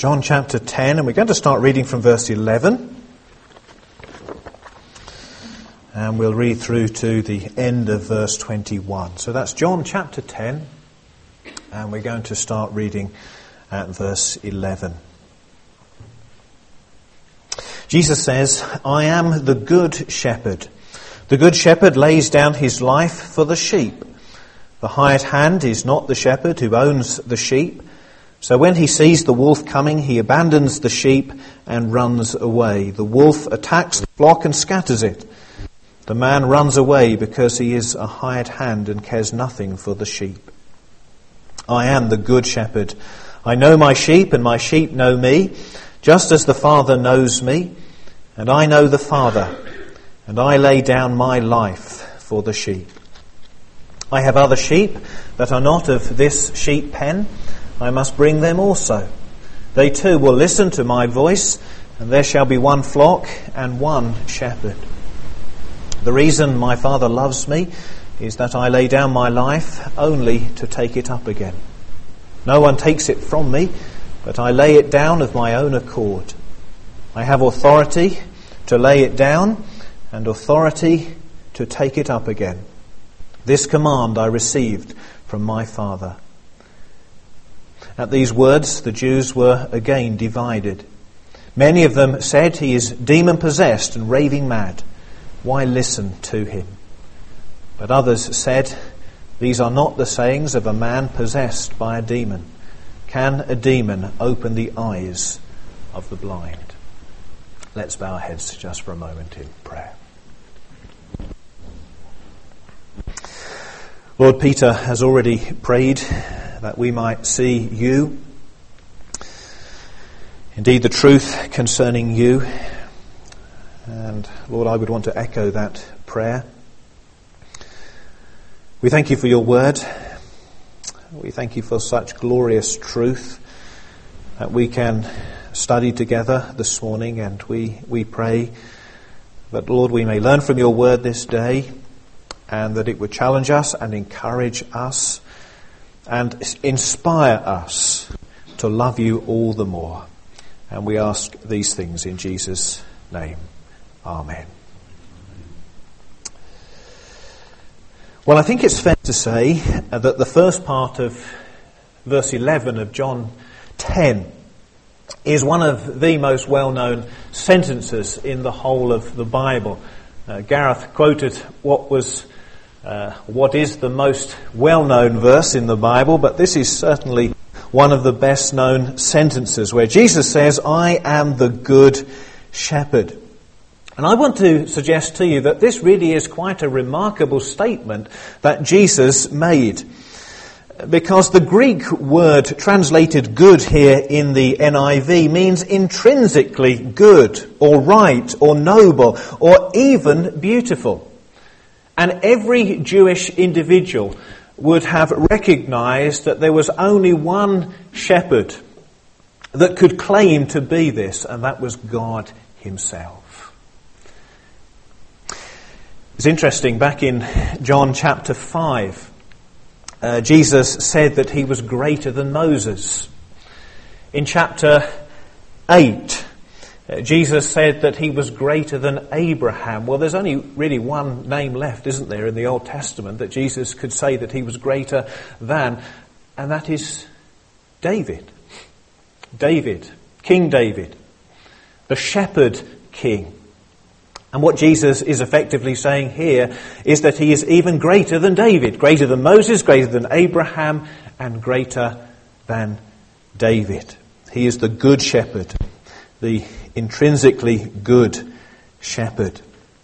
John chapter 10, and we're going to start reading from verse 11. And we'll read through to the end of verse 21. So that's John chapter 10, and we're going to start reading at verse 11. Jesus says, "I am the good shepherd. The good shepherd lays down his life for the sheep. The hired hand is not the shepherd who owns the sheep. So when he sees the wolf coming, he abandons the sheep and runs away. The wolf attacks the flock and scatters it. The man runs away because he is a hired hand and cares nothing for the sheep. I am the good shepherd. I know my sheep and my sheep know me, just as the Father knows me, and I know the Father, and I lay down my life for the sheep. I have other sheep that are not of this sheep pen. I must bring them also. They too will listen to my voice, and there shall be one flock and one shepherd. The reason my Father loves me is that I lay down my life only to take it up again. No one takes it from me, but I lay it down of my own accord. I have authority to lay it down and authority to take it up again. This command I received from my Father." At these words, the Jews were again divided. Many of them said, "He is demon-possessed and raving mad. Why listen to him?" But others said, "These are not the sayings of a man possessed by a demon. Can a demon open the eyes of the blind?" Let's bow our heads just for a moment in prayer. Lord, Peter has already prayed that we might see you, indeed the truth concerning you. And Lord, I would want to echo that prayer. We thank you for your word. We thank you for such glorious truth that we can study together this morning, and we pray that, Lord, we may learn from your word this day, and that it would challenge us and encourage us and inspire us to love you all the more. And we ask these things in Jesus' name. Amen. Well, I think it's fair to say that the first part of verse 11 of John 10 is one of the most well-known sentences in the whole of the Bible. Gareth quoted what is the most well-known verse in the Bible, but this is certainly one of the best-known sentences where Jesus says, "I am the good shepherd." And I want to suggest to you that this really is quite a remarkable statement that Jesus made, because the Greek word translated good here in the NIV means intrinsically good or right or noble or even beautiful. And every Jewish individual would have recognized that there was only one shepherd that could claim to be this, and that was God himself. It's interesting, back in John chapter 5, Jesus said that he was greater than Moses. In chapter 8, Jesus said that he was greater than Abraham. Well, there's only really one name left, isn't there, in the Old Testament that Jesus could say that he was greater than, and that is David. David, King David, the shepherd king. And what Jesus is effectively saying here is that he is even greater than David, greater than Moses, greater than Abraham, and greater than David. He is the good shepherd, the intrinsically good shepherd.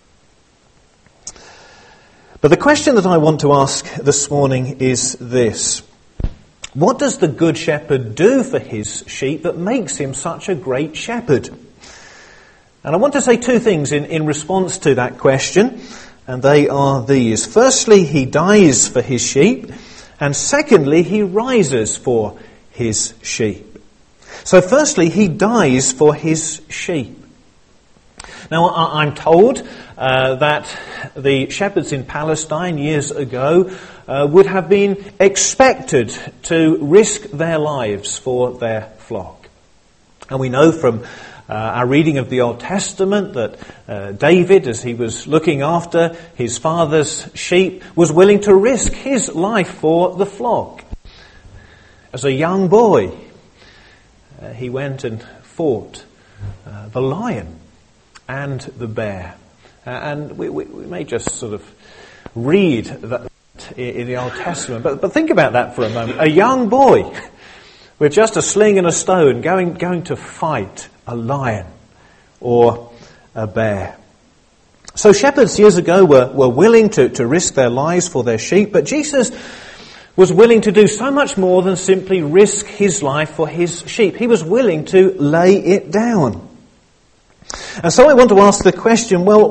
But the question that I want to ask this morning is this: what does the good shepherd do for his sheep that makes him such a great shepherd? And I want to say two things in response to that question, and they are these. Firstly, he dies for his sheep, and secondly, he rises for his sheep. So firstly, he dies for his sheep. Now, I'm told that the shepherds in Palestine years ago would have been expected to risk their lives for their flock. And we know from our reading of the Old Testament that David, as he was looking after his father's sheep, was willing to risk his life for the flock. As a young boy, he went and fought the lion and the bear. And we may just sort of read that in the Old Testament, but think about that for a moment. A young boy with just a sling and a stone going to fight a lion or a bear. So shepherds years ago were willing to risk their lives for their sheep, but Jesus was willing to do so much more than simply risk his life for his sheep. He was willing to lay it down. And so I want to ask the question, well,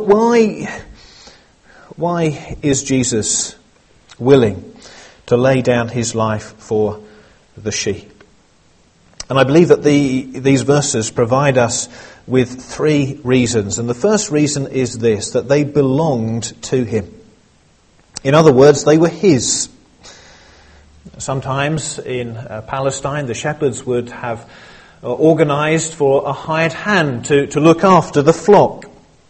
why is Jesus willing to lay down his life for the sheep? And I believe that these verses provide us with three reasons. And the first reason is this, that they belonged to him. In other words, they were his. Sometimes in Palestine, the shepherds would have organised for a hired hand to look after the flock.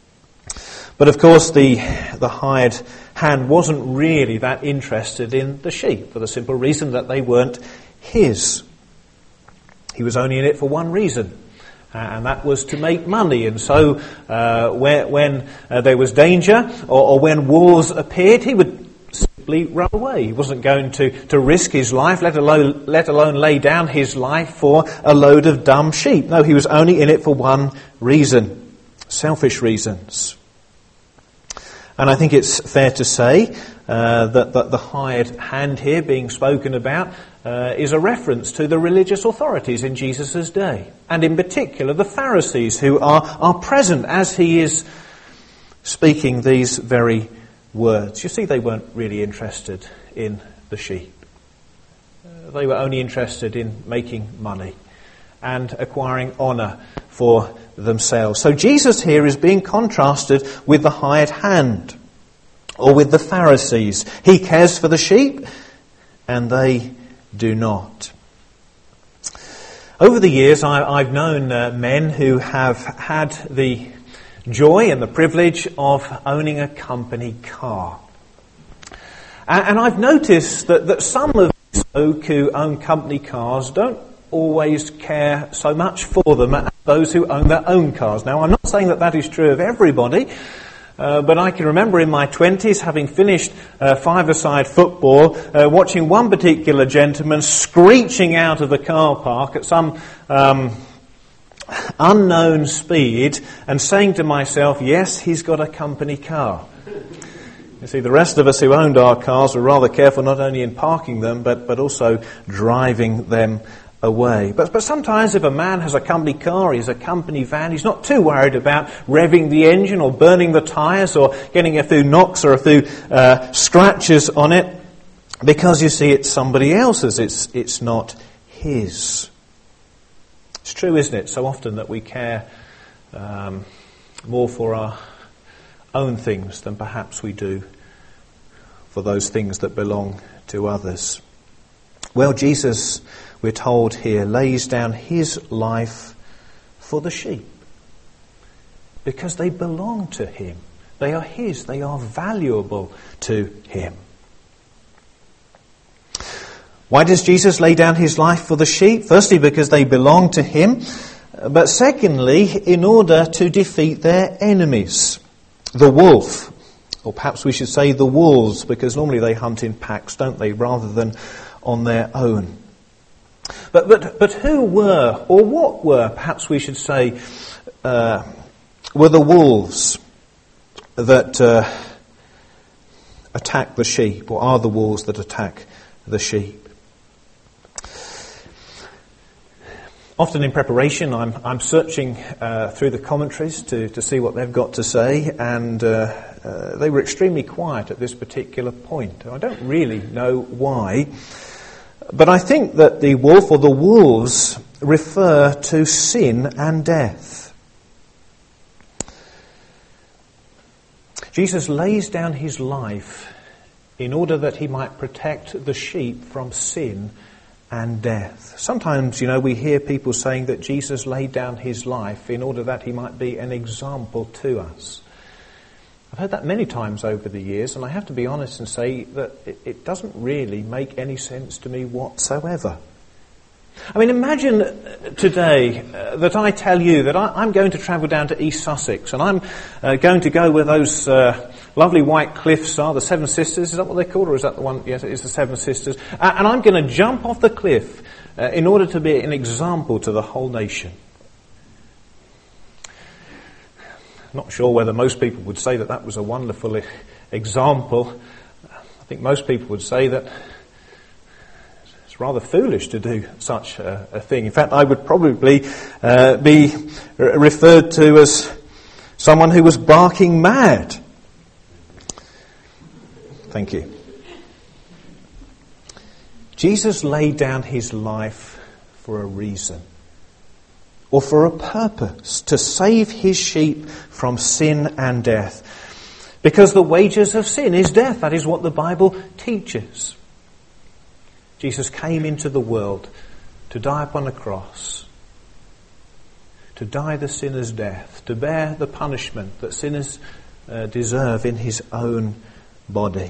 But of course the hired hand wasn't really that interested in the sheep for the simple reason that they weren't his. He was only in it for one reason, and that was to make money. And so when there was danger or when wolves appeared, he would simply run away. He wasn't going to risk his life, let alone lay down his life for a load of dumb sheep. No, he was only in it for one reason, selfish reasons. And I think it's fair to say that the hired hand here being spoken about is a reference to the religious authorities in Jesus' day. And in particular, the Pharisees who are present as he is speaking these very words. You see, they weren't really interested in the sheep. They were only interested in making money and acquiring honour for themselves. So Jesus here is being contrasted with the hired hand, or with the Pharisees. He cares for the sheep, and they do not. Over the years, I've known men who have had the joy and the privilege of owning a company car. And I've noticed that some of these folk who own company cars don't always care so much for them as those who own their own cars. Now, I'm not saying that is true of everybody, but I can remember in my 20s having finished five-a-side football, watching one particular gentleman screeching out of the car park at some unknown speed and saying to myself, yes, he's got a company car. You see, the rest of us who owned our cars were rather careful not only in parking them, but also driving them away. But sometimes if a man has a company car, he has a company van, he's not too worried about revving the engine or burning the tyres or getting a few knocks or a few scratches on it, because you see it's somebody else's, it's not his. It's true, isn't it, so often that we care more for our own things than perhaps we do for those things that belong to others. Well, Jesus, we're told here, lays down his life for the sheep because they belong to him. They are his. They are valuable to him. Why does Jesus lay down his life for the sheep? Firstly, because they belong to him. But secondly, in order to defeat their enemies. The wolf, or perhaps we should say the wolves, because normally they hunt in packs, don't they, rather than on their own. But who were, or what were, perhaps we should say, were the wolves that attack the sheep, or are the wolves that attack the sheep? Often in preparation, I'm searching through the commentaries to see what they've got to say, and they were extremely quiet at this particular point. I don't really know why, but I think that the wolf or the wolves refer to sin and death. Jesus lays down his life in order that he might protect the sheep from sin and death. Sometimes, we hear people saying that Jesus laid down his life in order that he might be an example to us. I've heard that many times over the years, and I have to be honest and say that it doesn't really make any sense to me whatsoever. I mean, imagine today that I tell you that I'm going to travel down to East Sussex, and I'm going to go where those lovely white cliffs are, the Seven Sisters. Is that what they're called, or is that the one? Yes, it's the Seven Sisters. And I'm going to jump off the cliff in order to be an example to the whole nation. Not sure whether most people would say that was a wonderful example. I think most people would say that it's rather foolish to do such a thing. In fact, I would probably be referred to as someone who was barking mad. Thank you. Jesus laid down his life for a reason, or for a purpose, to save his sheep from sin and death. Because the wages of sin is death. That is what the Bible teaches. Jesus came into the world to die upon a cross, to die the sinner's death, to bear the punishment that sinners deserve in his own body.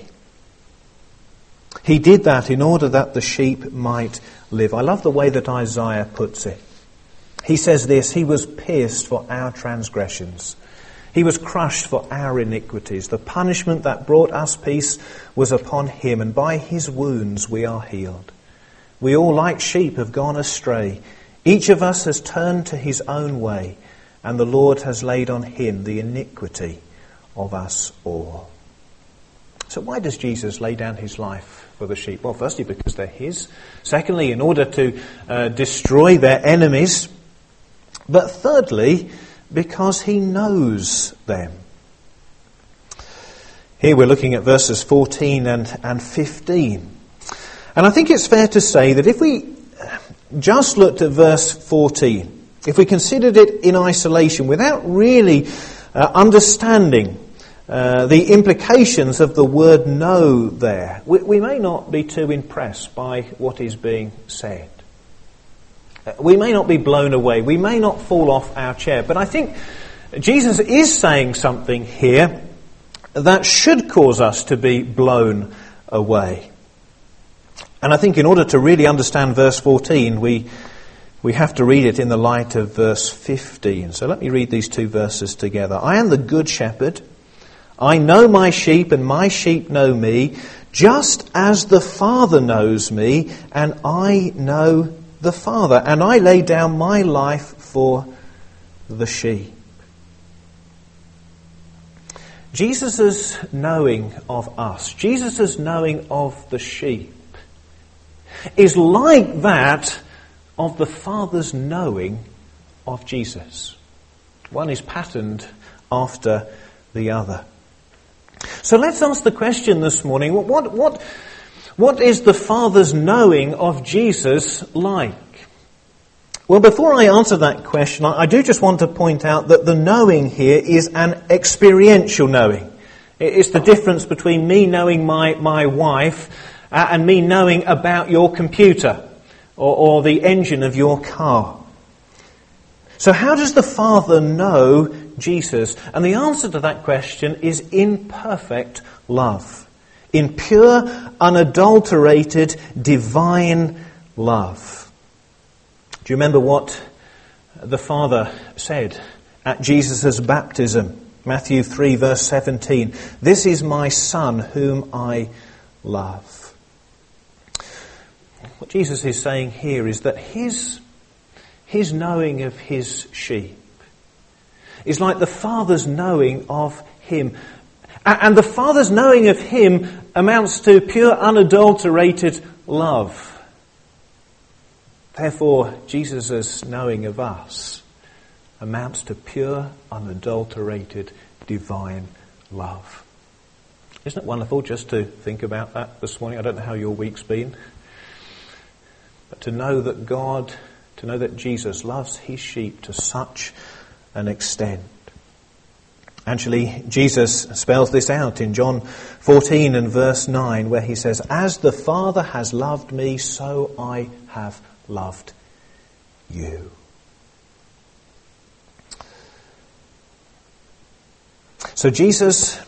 He did that in order that the sheep might live. I love the way that Isaiah puts it. He says this: he was pierced for our transgressions. He was crushed for our iniquities. The punishment that brought us peace was upon him, and by his wounds we are healed. We all like sheep have gone astray. Each of us has turned to his own way, and the Lord has laid on him the iniquity of us all. So why does Jesus lay down his life for the sheep? Well, firstly, because they're his. Secondly, in order to destroy their enemies. But thirdly, because he knows them. Here we're looking at verses 14 and 15. And I think it's fair to say that if we just looked at verse 14, if we considered it in isolation without really understanding the implications of the word know there, we may not be too impressed by what is being said. We may not be blown away. We may not fall off our chair. But I think Jesus is saying something here that should cause us to be blown away. And I think in order to really understand verse 14, we have to read it in the light of verse 15. So let me read these two verses together. I am the good shepherd. I know my sheep, and my sheep know me, just as the Father knows me, and I know the Father, and I lay down my life for the sheep. Jesus' knowing of us, Jesus' knowing of the sheep, is like that of the Father's knowing of Jesus. One is patterned after the other. So let's ask the question this morning, what is the Father's knowing of Jesus like? Well, before I answer that question, I do just want to point out that the knowing here is an experiential knowing. It's the difference between me knowing my wife and me knowing about your computer or the engine of your car. So how does the Father know Jesus? And the answer to that question is in perfect love. In pure, unadulterated, divine love. Do you remember what the Father said at Jesus' baptism? Matthew 3 verse 17. This is my Son whom I love. What Jesus is saying here is that his knowing of his sheep is like the Father's knowing of him. And the Father's knowing of him amounts to pure, unadulterated love. Therefore, Jesus' knowing of us amounts to pure, unadulterated, divine love. Isn't it wonderful just to think about that this morning? I don't know how your week's been. But to know that Jesus loves his sheep to such an extent. Actually, Jesus spells this out in John 14 and verse 9, where he says, "As the Father has loved me, so I have loved you." So Jesus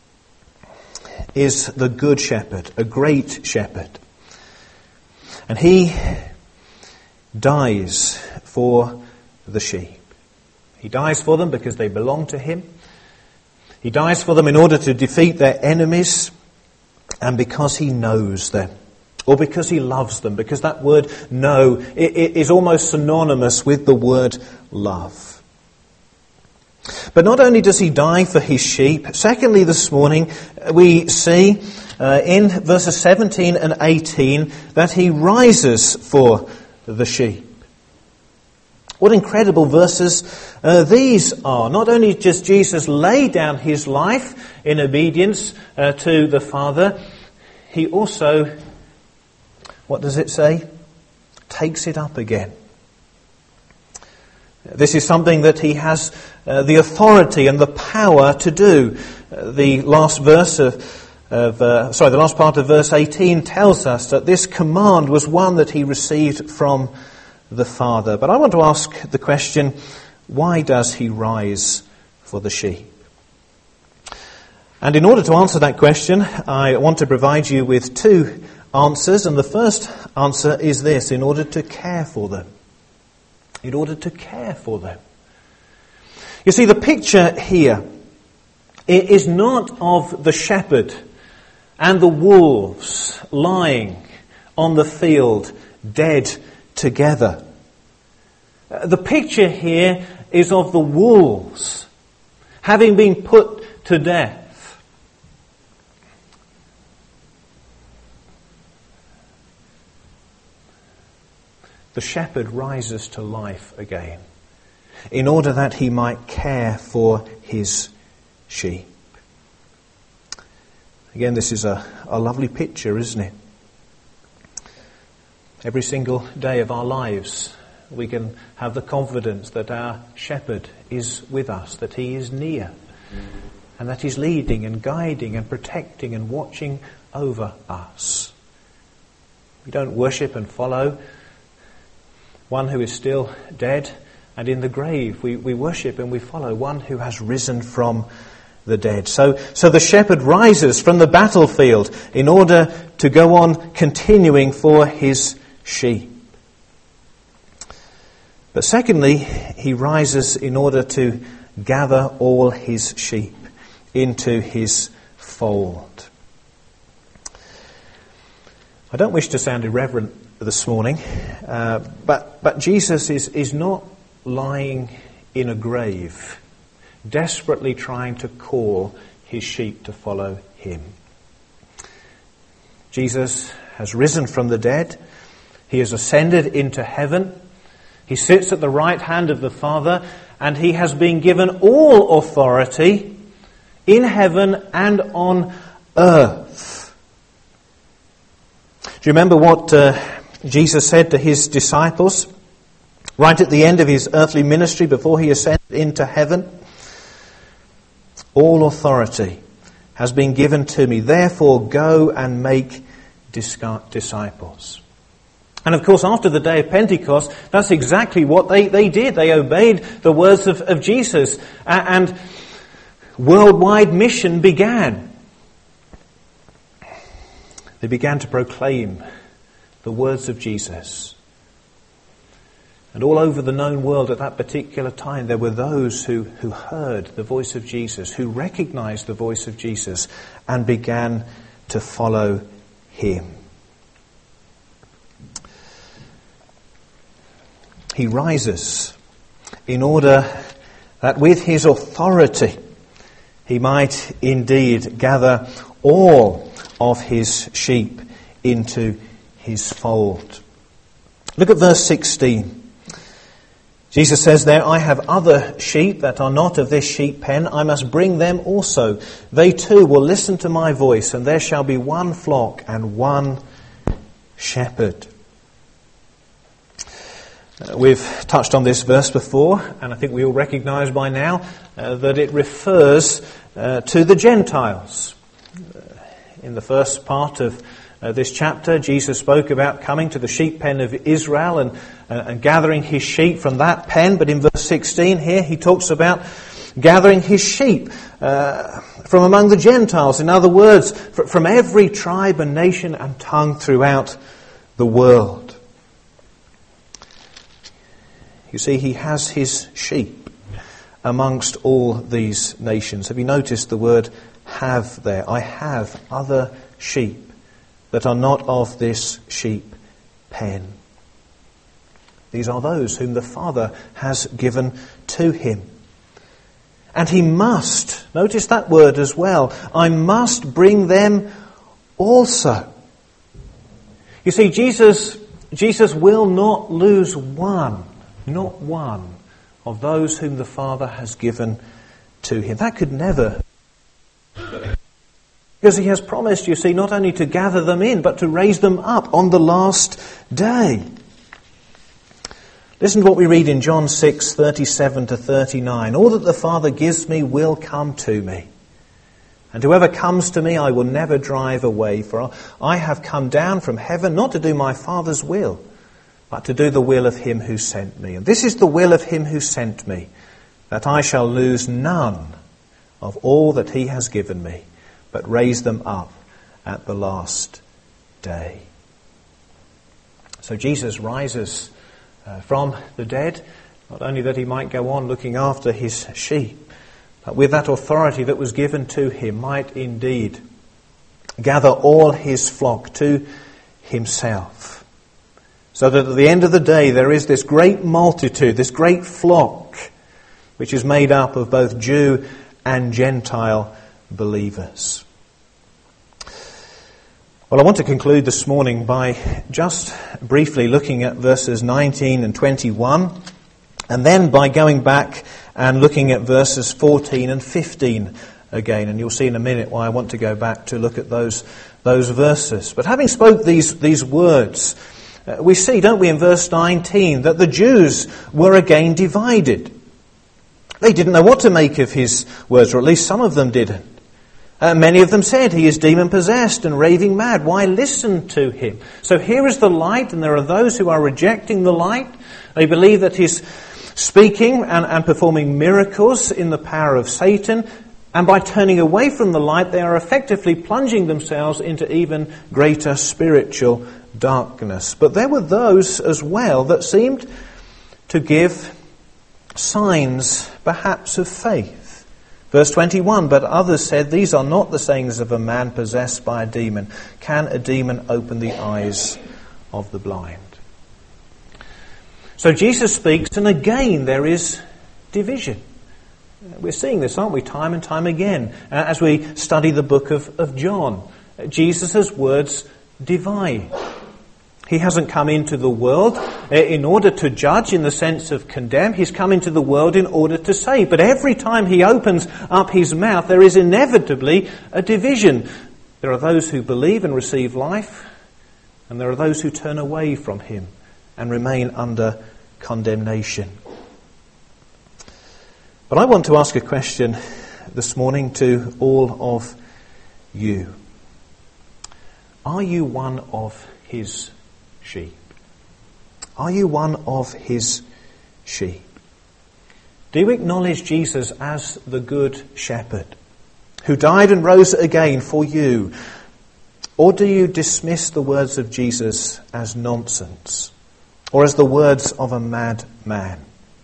is the good shepherd, a great shepherd. And he dies for the sheep. He dies for them because they belong to him. He dies for them in order to defeat their enemies, and because he knows them, or because he loves them, because that word know it is almost synonymous with the word love. But not only does he die for his sheep, secondly this morning we see in verses 17 and 18 that he rises for the sheep. What incredible verses these are. Not only does Jesus lay down his life in obedience to the Father, he also, what does it say? Takes it up again. This is something that he has the authority and the power to do. The last part of verse 18 tells us that this command was one that he received from the Father. But I want to ask the question, why does he rise for the sheep? And in order to answer that question, I want to provide you with two answers. And the first answer is this: in order to care for them. In order to care for them. You see, the picture here is not of the shepherd and the wolves lying on the field dead together. The picture here is of the wolves having been put to death. The shepherd rises to life again in order that he might care for his sheep. Again, this is a lovely picture, isn't it? Every single day of our lives, we can have the confidence that our shepherd is with us, that he is near, and that he's leading and guiding and protecting and watching over us. We don't worship and follow one who is still dead and in the grave. We worship and we follow one who has risen from the dead. So the shepherd rises from the battlefield in order to go on continuing for his sheep. But secondly, he rises in order to gather all his sheep into his fold. I don't wish to sound irreverent this morning, but Jesus is not lying in a grave, desperately trying to call his sheep to follow him. Jesus has risen from the dead. He has ascended into heaven. He sits at the right hand of the Father, and he has been given all authority in heaven and on earth. Do you remember what Jesus said to his disciples right at the end of his earthly ministry before he ascended into heaven? All authority has been given to me. Therefore, go and make disciples. And of course, after the day of Pentecost, that's exactly what they did. They obeyed the words of Jesus, and worldwide mission began. They began to proclaim the words of Jesus. And all over the known world at that particular time, there were those who heard the voice of Jesus, who recognized the voice of Jesus, and began to follow him. He rises in order that with his authority he might indeed gather all of his sheep into his fold. Look at verse 16. Jesus says there, I have other sheep that are not of this sheep pen. I must bring them also. They too will listen to my voice, and there shall be one flock and one shepherd. We've touched on this verse before, and I think we all recognise by now that it refers to the Gentiles. In the first part of this chapter, Jesus spoke about coming to the sheep pen of Israel and gathering his sheep from that pen. But in verse 16 here, he talks about gathering his sheep from among the Gentiles. In other words, from every tribe and nation and tongue throughout the world. You see, he has his sheep amongst all these nations. Have you noticed the word have there? I have other sheep that are not of this sheep pen. These are those whom the Father has given to him. And he must, notice that word as well, I must bring them also. You see, Jesus will not lose one, not one, of those whom the Father has given to him. That could never. Because he has promised, you see, not only to gather them in, but to raise them up on the last day. Listen to what we read in John 6:37 to 39. All that the Father gives me will come to me. And whoever comes to me I will never drive away. For I have come down from heaven not to do my Father's will, but to do the will of him who sent me. And this is the will of him who sent me, that I shall lose none of all that he has given me, but raise them up at the last day. So Jesus rises from the dead, not only that he might go on looking after his sheep, but with that authority that was given to him, might indeed gather all his flock to himself. So that at the end of the day there is this great multitude, this great flock, which is made up of both Jew and Gentile believers. Well, I want to conclude this morning by just briefly looking at verses 19 and 21, and then by going back and looking at verses 14 and 15 again. And you'll see in a minute why I want to go back to look at those verses. But having spoke these words, we see, don't we, in verse 19, that the Jews were again divided. They didn't know what to make of his words, or at least some of them didn't. Many of them said, he is demon-possessed and raving mad. Why listen to him? So here is the light, and there are those who are rejecting the light. They believe that he's speaking and performing miracles in the power of Satan. And by turning away from the light, they are effectively plunging themselves into even greater spiritual darkness. But there were those as well that seemed to give signs, perhaps, of faith. Verse 21, but others said, these are not the sayings of a man possessed by a demon. Can a demon open the eyes of the blind? So Jesus speaks, and again there is division. We're seeing this, aren't we, time and time again, as we study the book of John. Jesus' words divide. He hasn't come into the world in order to judge in the sense of condemn. He's come into the world in order to save. But every time he opens up his mouth, there is inevitably a division. There are those who believe and receive life, and there are those who turn away from him and remain under condemnation. But I want to ask a question this morning to all of you. Are you one of his sheep? Are you one of his sheep? Do you acknowledge Jesus as the good shepherd who died and rose again for you? Or do you dismiss the words of Jesus as nonsense or as the words of a mad man?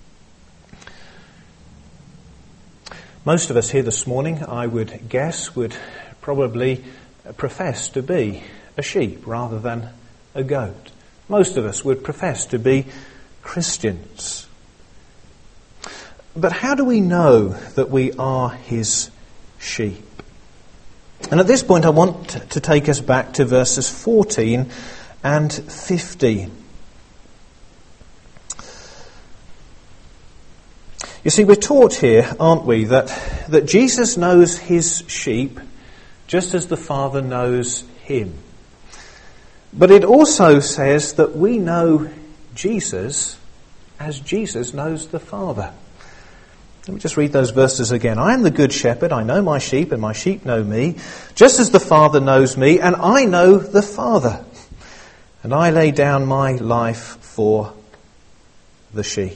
Most of us here this morning, I would guess, would probably profess to be a sheep rather than a goat. Most of us would profess to be Christians. But how do we know that we are his sheep? And at this point I want to take us back to verses 14 and 15. You see, we're taught here, aren't we, that Jesus knows his sheep just as the Father knows him. But it also says that we know Jesus as Jesus knows the Father. Let me just read those verses again. I am the good shepherd, I know my sheep, and my sheep know me, just as the Father knows me, and I know the Father. And I lay down my life for the sheep.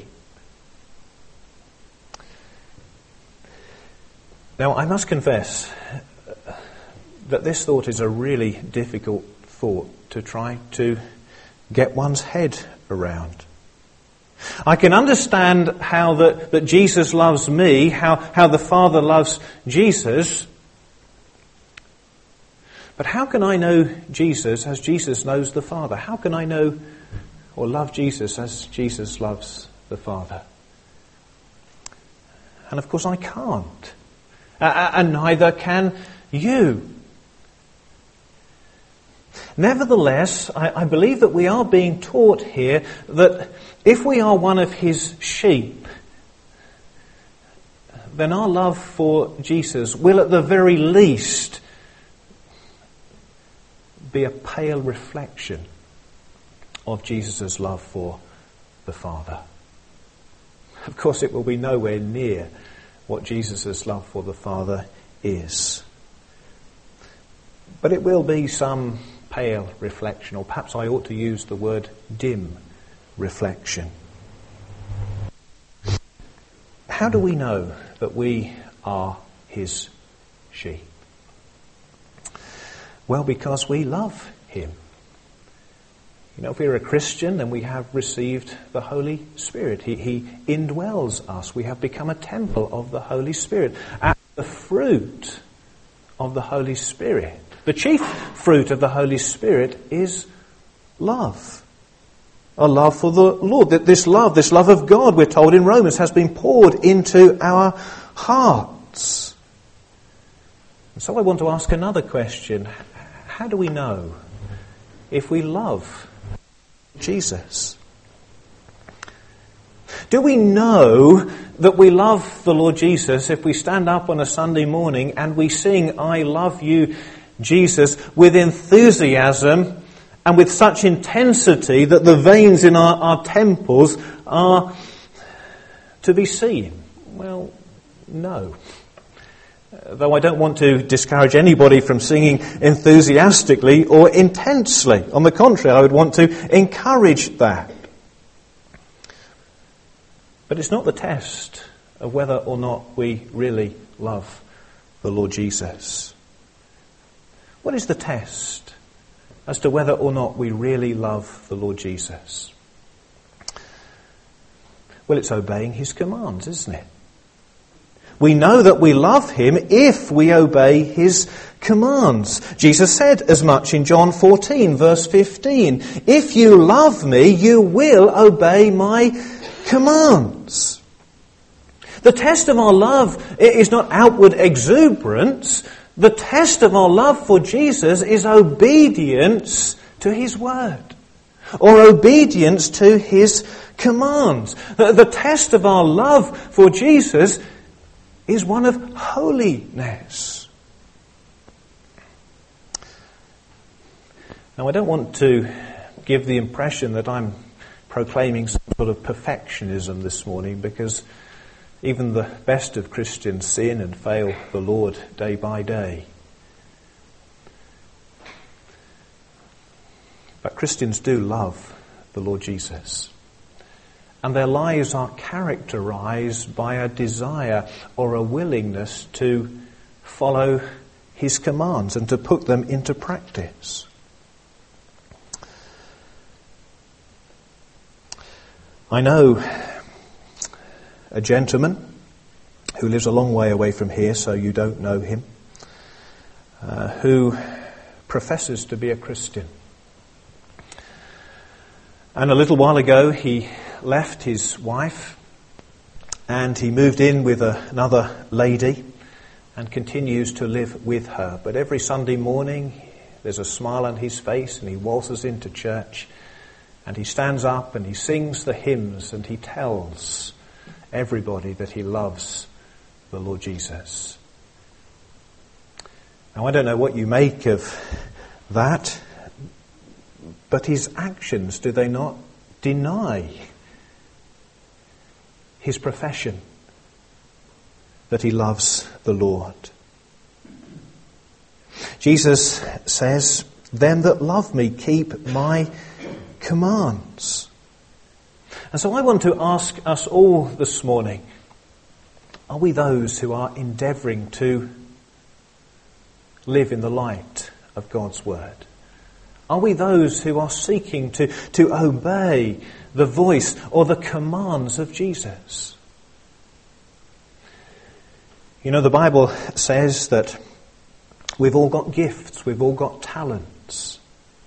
Now, I must confess that this thought is a really difficult thought to try to get one's head around. I can understand how that Jesus loves me, how the Father loves Jesus. But how can I know Jesus as Jesus knows the Father? How can I know or love Jesus as Jesus loves the Father? And of course I can't. And neither can you. Nevertheless, I believe that we are being taught here that if we are one of his sheep, then our love for Jesus will at the very least be a pale reflection of Jesus' love for the Father. Of course, it will be nowhere near what Jesus' love for the Father is. But it will be some pale reflection, or perhaps I ought to use the word dim reflection. How do we know that we are his sheep? Well, because we love him. You know, if we're a Christian, then we have received the Holy Spirit. He indwells us. We have become a temple of the Holy Spirit. And the fruit of the Holy Spirit, the chief fruit of the Holy Spirit, is love. A love for the Lord. That this love of God, we're told in Romans, has been poured into our hearts. And so I want to ask another question. How do we know if we love Jesus? Do we know that we love the Lord Jesus if we stand up on a Sunday morning and we sing, I love you, Jesus, with enthusiasm and with such intensity that the veins in our temples are to be seen? Well, no. Though I don't want to discourage anybody from singing enthusiastically or intensely. On the contrary, I would want to encourage that. But it's not the test of whether or not we really love the Lord Jesus. What is the test as to whether or not we really love the Lord Jesus? Well, it's obeying his commands, isn't it? We know that we love him if we obey his commands. Jesus said as much in John 14, verse 15. If you love me, you will obey my commands. The test of our love is not outward exuberance. The test of our love for Jesus is obedience to his word, or obedience to his commands. The test of our love for Jesus is one of holiness. Now, I don't want to give the impression that I'm proclaiming some sort of perfectionism this morning, because even the best of Christians sin and fail the Lord day by day. But Christians do love the Lord Jesus. And their lives are characterized by a desire or a willingness to follow his commands and to put them into practice. I know a gentleman who lives a long way away from here, so you don't know him, who professes to be a Christian. And a little while ago he left his wife and he moved in with another lady and continues to live with her. But every Sunday morning there's a smile on his face and he waltzes into church and he stands up and he sings the hymns and he tells everybody that he loves the Lord Jesus. Now, I don't know what you make of that, but his actions, do they not deny his profession that he loves the Lord. Jesus says, "Them that love me keep my commands." And so I want to ask us all this morning, are we those who are endeavouring to live in the light of God's word? Are we those who are seeking to obey the voice or the commands of Jesus? You know, the Bible says that we've all got gifts, we've all got talents.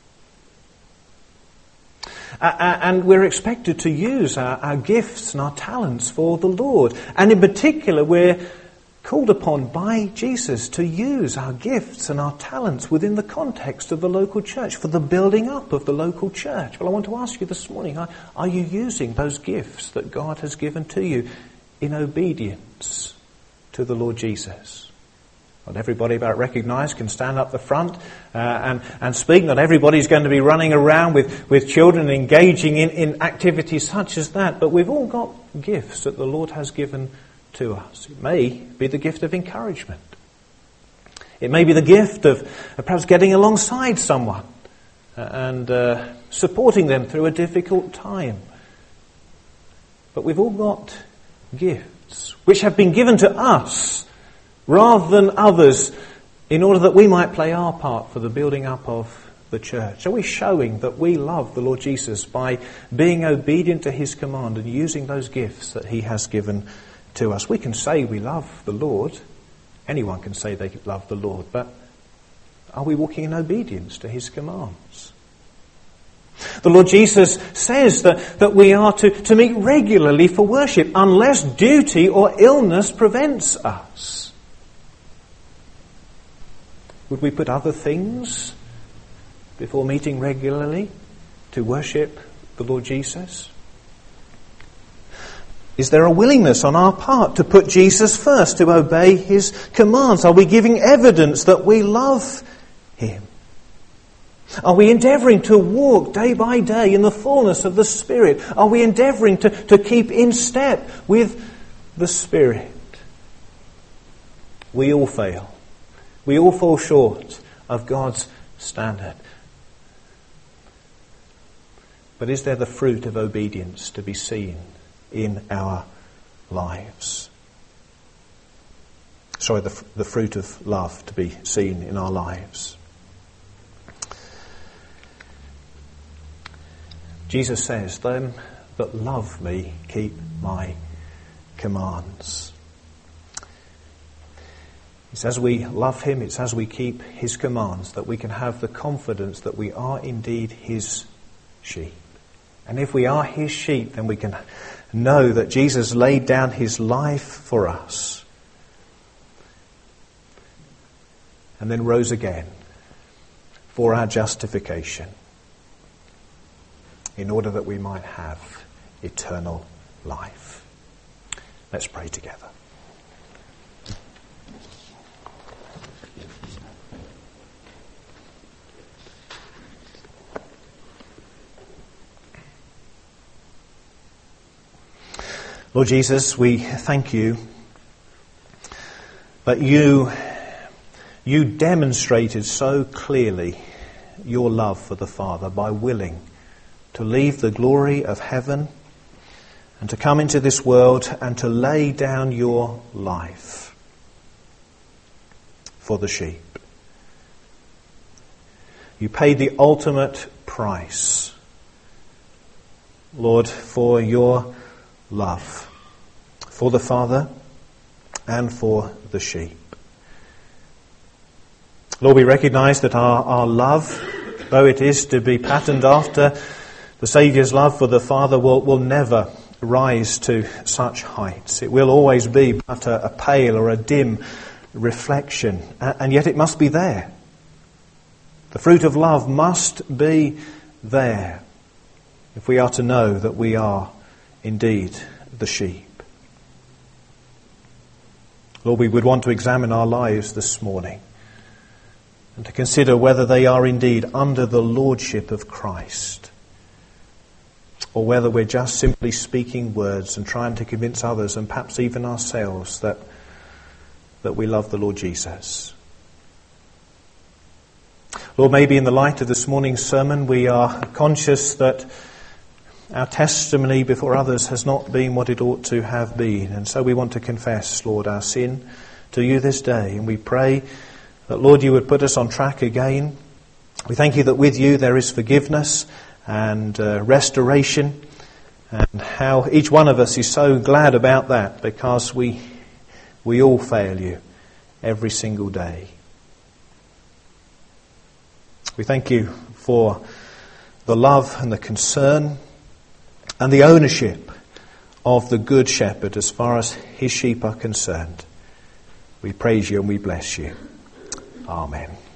And we're expected to use our gifts and our talents for the Lord. And in particular, we're called upon by Jesus to use our gifts and our talents within the context of the local church, for the building up of the local church. Well, I want to ask you this morning, are you using those gifts that God has given to you in obedience to the Lord Jesus? Not everybody about recognised can stand up the front and speak. Not everybody's going to be running around with children engaging in activities such as that. But we've all got gifts that the Lord has given to us. It may be the gift of encouragement. It may be the gift of perhaps getting alongside someone and supporting them through a difficult time. But we've all got gifts which have been given to us rather than others, in order that we might play our part for the building up of the church. Are we showing that we love the Lord Jesus by being obedient to his command and using those gifts that he has given to us? We can say we love the Lord. Anyone can say they love the Lord, but are we walking in obedience to his commands? The Lord Jesus says that we are to meet regularly for worship unless duty or illness prevents us. Would we put other things before meeting regularly to worship the Lord Jesus? Is there a willingness on our part to put Jesus first, to obey his commands? Are we giving evidence that we love him? Are we endeavouring to walk day by day in the fullness of the Spirit? Are we endeavouring to keep in step with the Spirit? We all fail. We all fall short of God's standard. But is there the fruit of obedience to be seen in our lives? Sorry, the fruit of love to be seen in our lives. Jesus says, "Them that love me keep my commands." It's as we love him, it's as we keep his commands that we can have the confidence that we are indeed his sheep. And if we are his sheep, then we can know that Jesus laid down his life for us and then rose again for our justification, in order that we might have eternal life. Let's pray together. Lord Jesus, we thank you that you demonstrated so clearly your love for the Father by willing to leave the glory of heaven and to come into this world and to lay down your life for the sheep. You paid the ultimate price, Lord, for your love for the Father and for the sheep. Lord, we recognise that our love, though it is to be patterned after the Saviour's love for the Father, will never rise to such heights. It will always be but a pale or a dim reflection, and yet it must be there. The fruit of love must be there if we are to know that we are indeed the sheep. Lord, we would want to examine our lives this morning and to consider whether they are indeed under the lordship of Christ. or whether we're just simply speaking words and trying to convince others and perhaps even ourselves that we love the Lord Jesus. Lord, maybe in the light of this morning's sermon we are conscious that our testimony before others has not been what it ought to have been. And so we want to confess, Lord, our sin to you this day. And we pray that, Lord, you would put us on track again. We thank you that with you there is forgiveness and restoration. And how each one of us is so glad about that, because we all fail you every single day. We thank you for the love and the concern and the ownership of the Good Shepherd as far as his sheep are concerned. We praise you and we bless you. Amen.